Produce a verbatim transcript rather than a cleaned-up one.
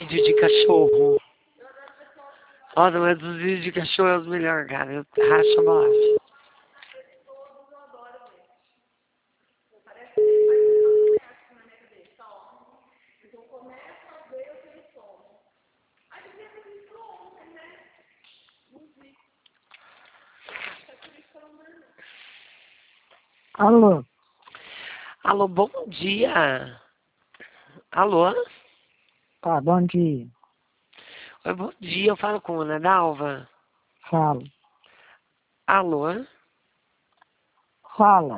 vídeos de cachorro. Nossa, mas os vídeos de cachorro é os melhores, cara. Eu racho a bolacha. Alô? Alô, bom dia. Alô? Tá, bom dia. Oi, bom dia. Eu falo com a Ana Dalva. Fala. Alô? Fala.